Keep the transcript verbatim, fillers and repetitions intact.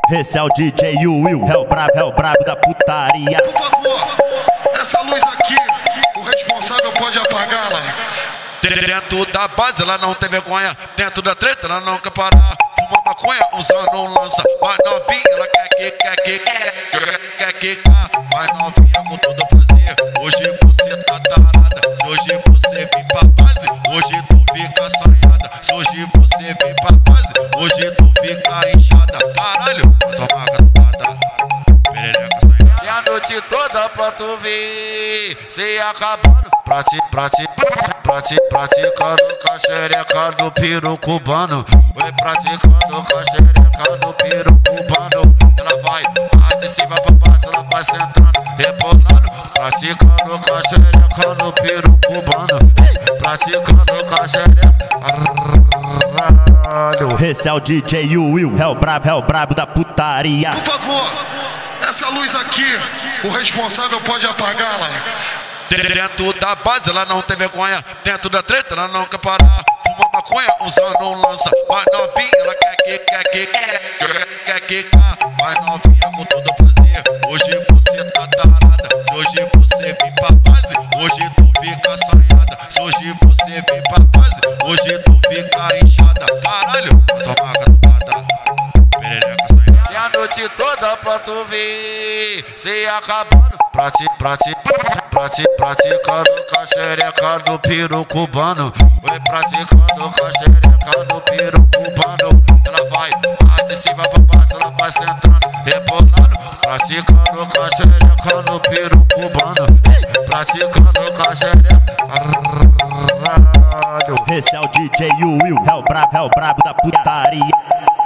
Esse é o D J Will, é o brabo, é o brabo da putaria. Por favor, essa luz aqui, o responsável pode apagá-la. Dentro da base ela não tem vergonha, dentro da treta ela não quer parar. Fuma maconha, usando um lança. Vai novinha, ela quer que, quer que, quer, quer que, quer. Vai novinha com todo prazer. Hoje você tá tarada, se hoje você vem pra base, hoje tu fica assanhada. Se hoje você vem pra base, hoje tu fica inchada. Caralho, toma gatada, perereca assanhada. E a noite toda pra tu ver, se acabando. Prati, prati, prati, praticando com a xereca do piro cubano. Oi, praticando com a xereca do piro cubano. Ela vai de cima pra baixo, ela vai sentando, rebolando. Praticando com a xereca do piro cubano. Praticando com a xereca. Esse é o D J Will, é o brabo, é o brabo da putaria. Por favor, essa luz aqui, o responsável pode apagá-la. Dentro da base ela não tem vergonha, dentro da treta ela não quer parar. Fuma maconha, usando um lança. Vai novinha, ela quer que, quer que, quer, quer que, quer. Vai novinha com todo prazer. Hoje você tá tarada, se hoje você vem pra base, hoje tu fica assanhada. Se hoje você vem pra base, hoje tu fica inchada. Caralho, toma gatada, perereca assanhada. E a noite toda pra tu ver, se acabando. Prati, prati, prati, praticando com a xereca do piro cubano. Oi, praticando com a xereca do piro cubano. Ela vai de cima pra baixo, ela vai sentando, rebolando. Praticando com a xereca do piro cubano. Praticando com a xereca. Esse é o D J Will, é o brabo, é o brabo da putaria.